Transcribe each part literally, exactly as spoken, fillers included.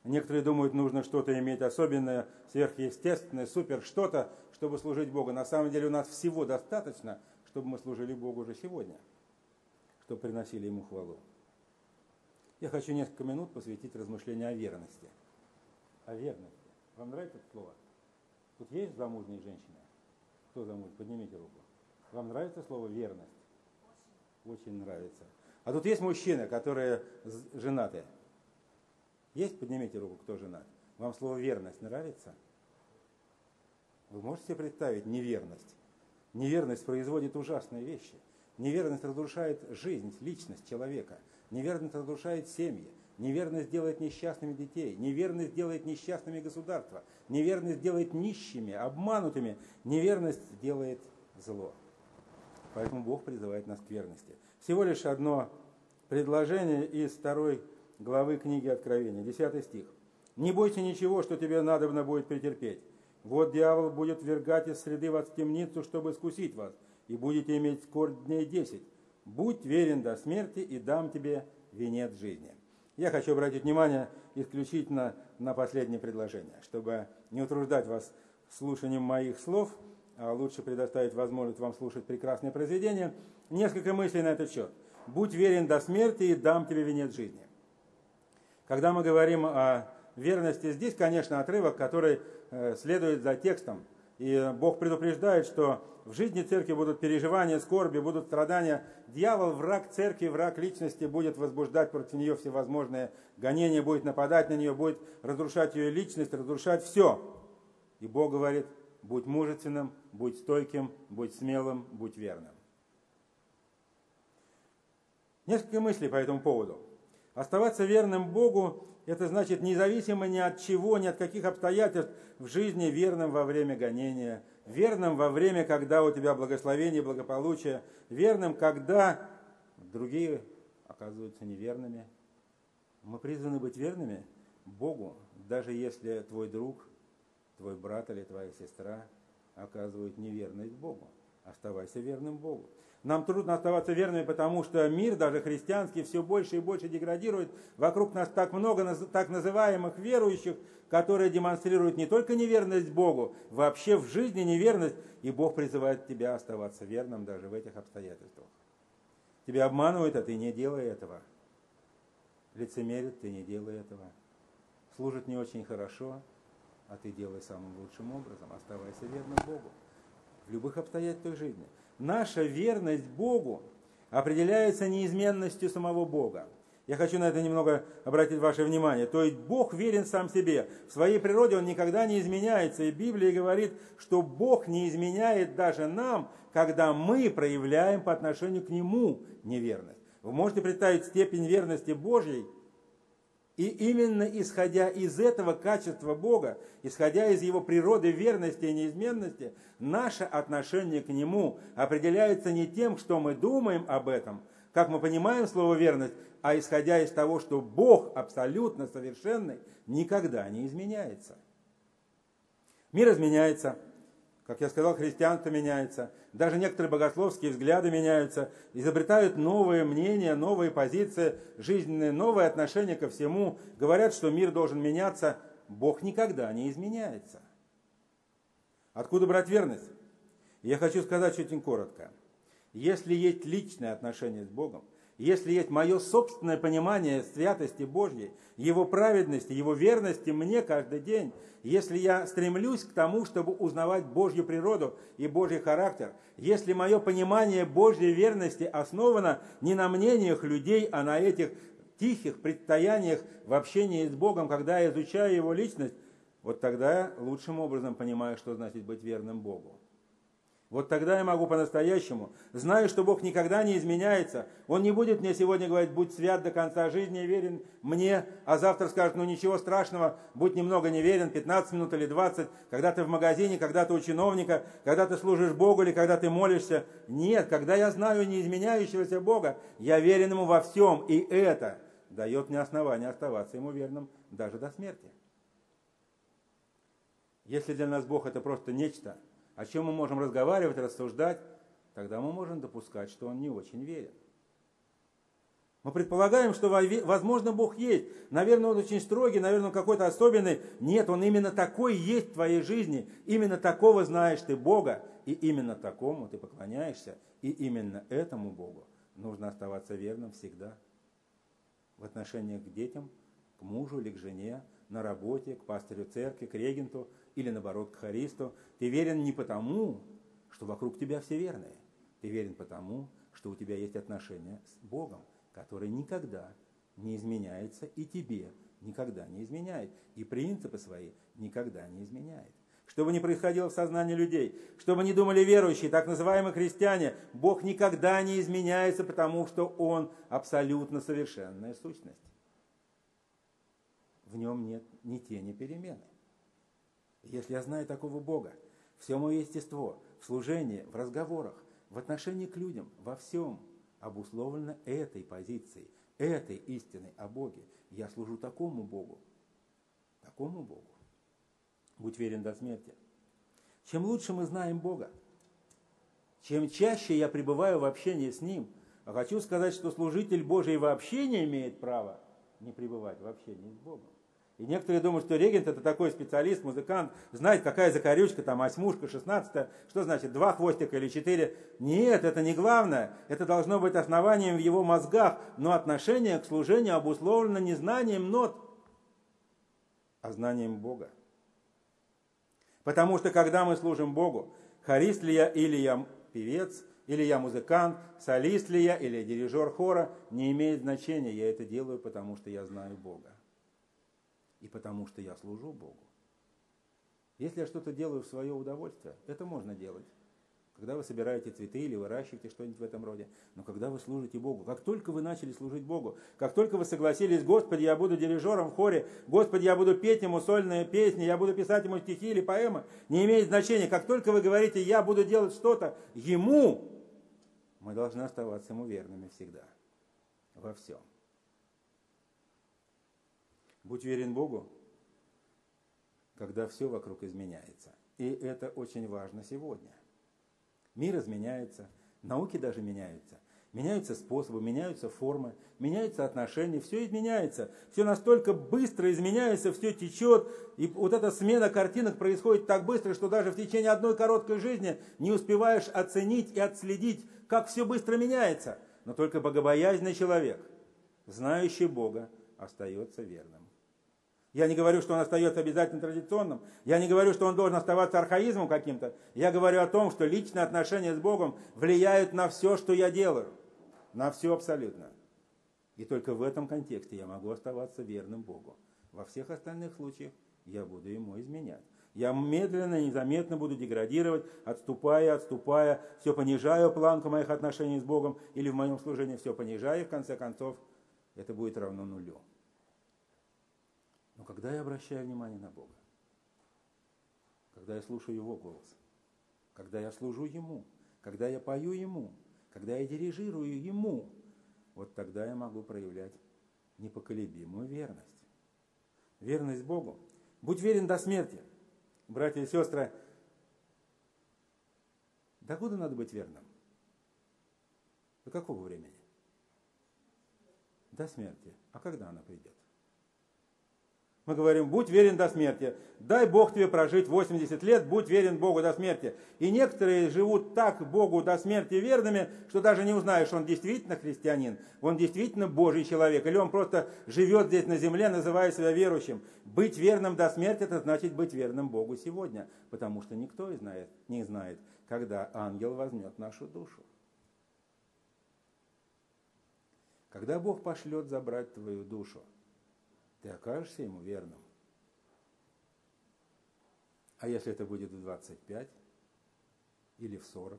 Некоторые думают, нужно что-то иметь особенное, сверхъестественное, супер что-то, чтобы служить Богу. На самом деле у нас всего достаточно, чтобы мы служили Богу уже сегодня, чтобы приносили Ему хвалу. Я хочу несколько минут посвятить размышлению о верности. О верности. Вам нравится это слово? Тут есть замужние женщины? Кто замужний? Поднимите руку. Вам нравится слово верность? Очень. Очень нравится. А тут есть мужчины, которые женаты? Есть? Поднимите руку, кто женат. Вам слово верность нравится? Вы можете себе представить неверность? Неверность производит ужасные вещи. Неверность разрушает жизнь, личность человека. Неверность разрушает семьи. Неверность делает несчастными детей. Неверность делает несчастными государства. Неверность делает нищими, обманутыми. Неверность делает зло. Поэтому Бог призывает нас к верности. Всего лишь одно предложение из второй главы книги Откровения, десятый стих. «Не бойся ничего, что тебе надобно будет претерпеть. Вот дьявол будет ввергать из среды вас в темницу, чтобы искусить вас, и будете иметь скорбь дней десять. Будь верен до смерти, и дам тебе венец жизни». Я хочу обратить внимание исключительно на последнее предложение, чтобы не утруждать вас слушанием моих слов, а лучше предоставить возможность вам слушать прекрасное произведение. Несколько мыслей на этот счет. «Будь верен до смерти, и дам тебе венец жизни». Когда мы говорим о верности, здесь, конечно, отрывок, который следует за текстом. И Бог предупреждает, что в жизни церкви будут переживания, скорби, будут страдания. Дьявол, враг церкви, враг личности, будет возбуждать против нее всевозможные гонения, будет нападать на нее, будет разрушать ее личность, разрушать все. И Бог говорит: будь мужественным, будь стойким, будь смелым, будь верным. Несколько мыслей по этому поводу. Оставаться верным Богу – это значит независимо ни от чего, ни от каких обстоятельств в жизни, верным во время гонения, верным во время, когда у тебя благословение, благополучие, верным, когда другие оказываются неверными. Мы призваны быть верными Богу, даже если твой друг, твой брат или твоя сестра оказывают неверность Богу. Оставайся верным Богу. Нам трудно оставаться верными, потому что мир, даже христианский, все больше и больше деградирует. Вокруг нас так много так называемых верующих, которые демонстрируют не только неверность Богу, вообще в жизни неверность. И Бог призывает тебя оставаться верным даже в этих обстоятельствах. Тебя обманывают, а ты не делай этого. Лицемерят, ты не делай этого. Служат не очень хорошо, а ты делай самым лучшим образом. Оставайся верным Богу в любых обстоятельствах жизни. Наша верность Богу определяется неизменностью самого Бога. Я хочу на это немного обратить ваше внимание. То есть Бог верен сам себе. В своей природе Он никогда не изменяется. И Библия говорит, что Бог не изменяет даже нам, когда мы проявляем по отношению к Нему неверность. Вы можете представить степень верности Божьей? И именно исходя из этого качества Бога, исходя из Его природы верности и неизменности, наше отношение к Нему определяется не тем, что мы думаем об этом, как мы понимаем слово верность, а исходя из того, что Бог абсолютно совершенный, никогда не изменяется. Мир изменяется. Как я сказал, христианство меняется. Даже некоторые богословские взгляды меняются. Изобретают новые мнения, новые позиции, жизненные, новые отношения ко всему. Говорят, что мир должен меняться. Бог никогда не изменяется. Откуда брать верность? Я хочу сказать очень коротко. Если есть личное отношение с Богом, если есть мое собственное понимание святости Божьей, Его праведности, Его верности мне каждый день, если я стремлюсь к тому, чтобы узнавать Божью природу и Божий характер, если мое понимание Божьей верности основано не на мнениях людей, а на этих тихих предстояниях в общении с Богом, когда я изучаю Его личность, вот тогда я лучшим образом понимаю, что значит быть верным Богу. Вот тогда я могу по-настоящему, знаю, что Бог никогда не изменяется. Он не будет мне сегодня говорить: будь свят до конца жизни и верен мне, а завтра скажет: ну ничего страшного, будь немного неверен, пятнадцать минут или двадцать, когда ты в магазине, когда ты у чиновника, когда ты служишь Богу или когда ты молишься. Нет, когда я знаю неизменяющегося Бога, я верен Ему во всем, и это дает мне основание оставаться Ему верным даже до смерти. Если для нас Бог это просто нечто, о чем мы можем разговаривать, рассуждать, тогда мы можем допускать, что Он не очень верен. Мы предполагаем, что, возможно, Бог есть. Наверное, Он очень строгий, наверное, Он какой-то особенный. Нет, Он именно такой есть в твоей жизни. Именно такого знаешь ты Бога. И именно такому ты поклоняешься. И именно этому Богу нужно оставаться верным всегда. В отношениях к детям, к мужу или к жене, на работе, к пастырю церкви, к регенту или, наоборот, к хористу. Ты верен не потому, что вокруг тебя все верные. Ты верен потому, что у тебя есть отношения с Богом, который никогда не изменяется и тебе никогда не изменяет. И принципы свои никогда не изменяет. Что бы ни происходило в сознании людей, что бы ни думали верующие, так называемые христиане, Бог никогда не изменяется, потому что Он абсолютно совершенная сущность. В Нем нет ни тени перемены. Если я знаю такого Бога, все мое естество в служении, в разговорах, в отношении к людям, во всем обусловлено этой позицией, этой истиной о Боге. Я служу такому Богу, такому Богу. Будь верен до смерти. Чем лучше мы знаем Бога, чем чаще я пребываю в общении с Ним, а хочу сказать, что служитель Божий вообще не имеет права не пребывать в общении с Богом. И некоторые думают, что регент это такой специалист, музыкант, знает, какая закорючка, там осьмушка, шестнадцатая, что значит, два хвостика или четыре. Нет, это не главное, это должно быть основанием в его мозгах, но отношение к служению обусловлено не знанием нот, а знанием Бога. Потому что когда мы служим Богу, хорист ли я или я певец, или я музыкант, солист ли я или дирижер хора, не имеет значения, я это делаю, потому что я знаю Бога. И потому что я служу Богу. Если я что-то делаю в свое удовольствие, это можно делать. Когда вы собираете цветы или выращиваете что-нибудь в этом роде. Но когда вы служите Богу, как только вы начали служить Богу, как только вы согласились, Господи, я буду дирижером в хоре, Господи, я буду петь Ему сольные песни, я буду писать Ему стихи или поэмы, не имеет значения. Как только вы говорите, я буду делать что-то Ему, мы должны оставаться Ему верными всегда, во всем. Будь верен Богу, когда все вокруг изменяется. И это очень важно сегодня. Мир изменяется, науки даже меняются. Меняются способы, меняются формы, меняются отношения, все изменяется. Все настолько быстро изменяется, все течет. И вот эта смена картинок происходит так быстро, что даже в течение одной короткой жизни не успеваешь оценить и отследить, как все быстро меняется. Но только богобоязненный человек, знающий Бога, остается верным. Я не говорю, что он остается обязательно традиционным. Я не говорю, что он должен оставаться архаизмом каким-то. Я говорю о том, что личные отношения с Богом влияют на все, что я делаю. На все абсолютно. И только в этом контексте я могу оставаться верным Богу. Во всех остальных случаях я буду Ему изменять. Я медленно, незаметно буду деградировать, отступая, отступая, все понижаю планку моих отношений с Богом, или в моем служении все понижаю, и в конце концов это будет равно нулю. Но когда я обращаю внимание на Бога, когда я слушаю Его голос, когда я служу Ему, когда я пою Ему, когда я дирижирую Ему, вот тогда я могу проявлять непоколебимую верность. Верность Богу. Будь верен до смерти. Братья и сестры, докуда надо быть верным? До какого времени? До смерти. А когда она придет? Мы говорим, будь верен до смерти. Дай Бог тебе прожить восемьдесят лет, будь верен Богу до смерти. И некоторые живут так Богу до смерти верными, что даже не узнаешь, он действительно христианин, он действительно Божий человек, или он просто живет здесь на земле, называя себя верующим. Быть верным до смерти, это значит быть верным Богу сегодня, потому что никто не знает, не знает, когда ангел возьмет нашу душу. Когда Бог пошлет забрать твою душу, ты окажешься Ему верным. А если это будет в двадцать пять, или в сорок,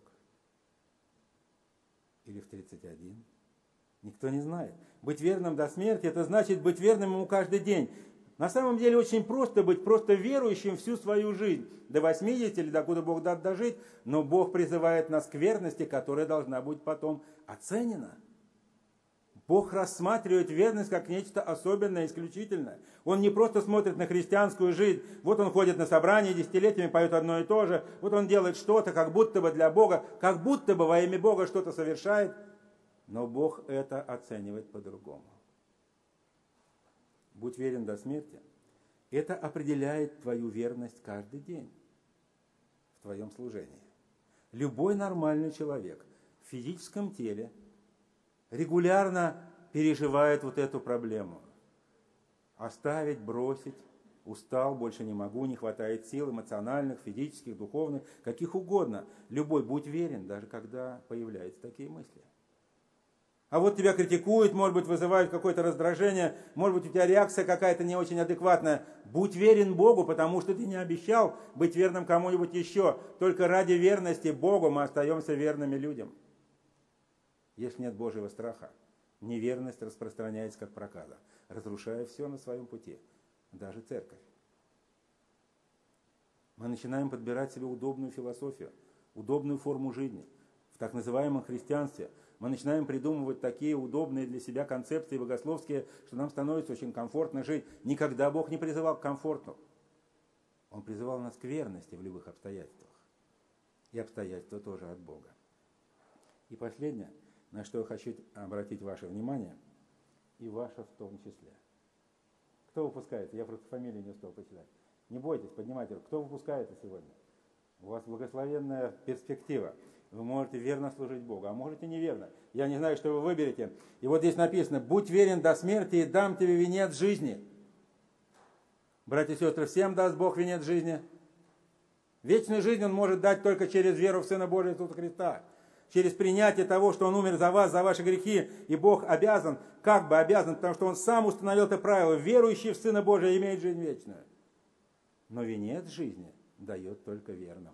или в тридцать один, никто не знает. Быть верным до смерти, это значит быть верным Ему каждый день. На самом деле очень просто быть просто верующим всю свою жизнь, до восьмидесяти или докуда Бог даст дожить, но Бог призывает нас к верности, которая должна быть потом оценена. Бог рассматривает верность как нечто особенное, исключительное. Он не просто смотрит на христианскую жизнь. Вот он ходит на собрания, десятилетиями поет одно и то же. Вот он делает что-то, как будто бы для Бога, как будто бы во имя Бога что-то совершает. Но Бог это оценивает по-другому. Будь верен до смерти. Это определяет твою верность каждый день в твоем служении. Любой нормальный человек в физическом теле регулярно переживает вот эту проблему. Оставить, бросить, устал, больше не могу, не хватает сил эмоциональных, физических, духовных, каких угодно. Любой, будь верен, даже когда появляются такие мысли. А вот тебя критикуют, может быть, вызывают какое-то раздражение, может быть, у тебя реакция какая-то не очень адекватная. Будь верен Богу, потому что ты не обещал быть верным кому-нибудь еще. Только ради верности Богу мы остаемся верными людям. Если нет Божьего страха, неверность распространяется как проказа, разрушая все на своем пути, даже церковь. Мы начинаем подбирать себе удобную философию, удобную форму жизни. В так называемом христианстве мы начинаем придумывать такие удобные для себя концепции богословские, что нам становится очень комфортно жить. Никогда Бог не призывал к комфорту. Он призывал нас к верности в любых обстоятельствах. И обстоятельства тоже от Бога. И последнее, на что я хочу обратить ваше внимание, и ваше в том числе. Кто выпускается? Я просто фамилию не успел почитать. Не бойтесь, поднимайте руку. Кто выпускается сегодня? У вас благословенная перспектива. Вы можете верно служить Богу, а можете неверно. Я не знаю, что вы выберете. И вот здесь написано: «Будь верен до смерти, и дам тебе венец жизни». Братья и сестры, всем даст Бог венец жизни. Вечную жизнь Он может дать только через веру в Сына Божия Иисуса Христа. Через принятие того, что Он умер за вас, за ваши грехи. И Бог обязан, как бы обязан, потому что Он сам установил это правило. Верующий в Сына Божия имеет жизнь вечную. Но венец жизни дает только верным.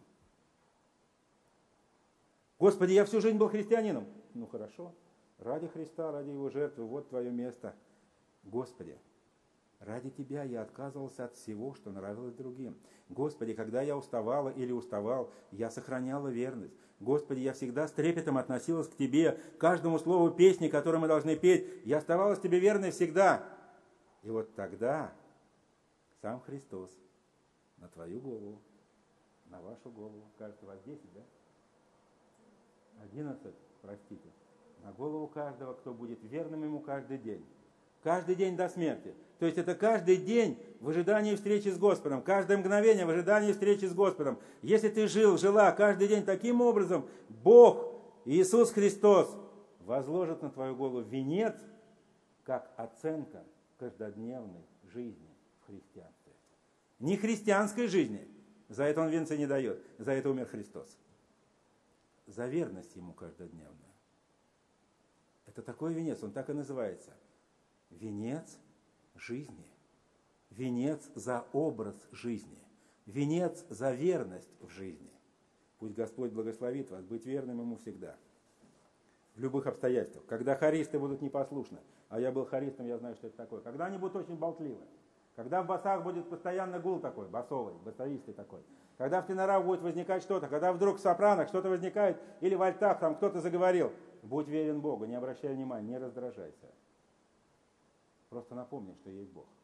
Господи, я всю жизнь был христианином. Ну хорошо, ради Христа, ради Его жертвы, вот твое место. Господи, ради Тебя я отказывался от всего, что нравилось другим. Господи, когда я уставала или уставал, я сохраняла верность. Господи, я всегда с трепетом относилась к Тебе, к каждому слову песни, которую мы должны петь. Я оставалась Тебе верной всегда. И вот тогда сам Христос на твою голову, на вашу голову, кажется, вас десять, да? Одиннадцать, простите, на голову каждого, кто будет верным Ему каждый день. Каждый день до смерти. То есть это каждый день в ожидании встречи с Господом. Каждое мгновение в ожидании встречи с Господом. Если ты жил, жила каждый день таким образом, Бог, Иисус Христос, возложит на твою голову венец, как оценка каждодневной жизни в христианстве. Не христианской жизни. За это Он венца не дает. За это умер Христос. За верность Ему каждодневную. Это такой венец, он так и называется. Венец жизни. Венец за образ жизни. Венец за верность в жизни. Пусть Господь благословит вас быть верным Ему всегда. В любых обстоятельствах. Когда хористы будут непослушны, а я был хористом, я знаю, что это такое. Когда они будут очень болтливы. Когда в басах будет постоянно гул такой, басовый, басовистый такой. Когда в тенорах будет возникать что-то, когда вдруг в сопранах что-то возникает, или в альтах там кто-то заговорил, будь верен Богу, не обращай внимания, не раздражайся. Просто напомни, что есть Бог.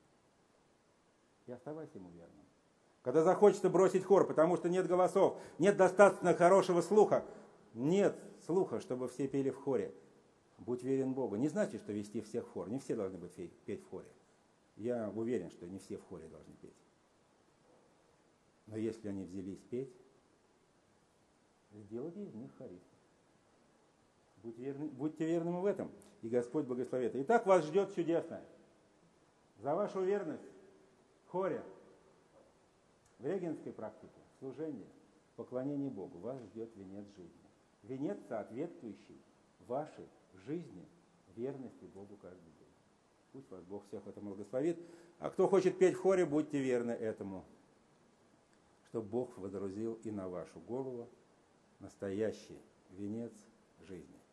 И оставайся Ему верным. Когда захочется бросить хор, потому что нет голосов, нет достаточно хорошего слуха, нет слуха, чтобы все пели в хоре, будь верен Богу. Не значит, что вести всех в хор, не все должны быть петь в хоре. Я уверен, что не все в хоре должны петь. Но если они взялись петь, сделайте из них хористов. Будьте верны, будьте верными в этом, и Господь благословит. Итак, вас ждет чудесное. За вашу верность в хоре, в регенской практике, в служении, в поклонении Богу вас ждет венец жизни. Венец, соответствующий вашей жизни, верности Богу каждый день. Пусть вас Бог всех в этом благословит. А кто хочет петь в хоре, будьте верны этому, чтобы Бог водрузил и на вашу голову настоящий венец жизни.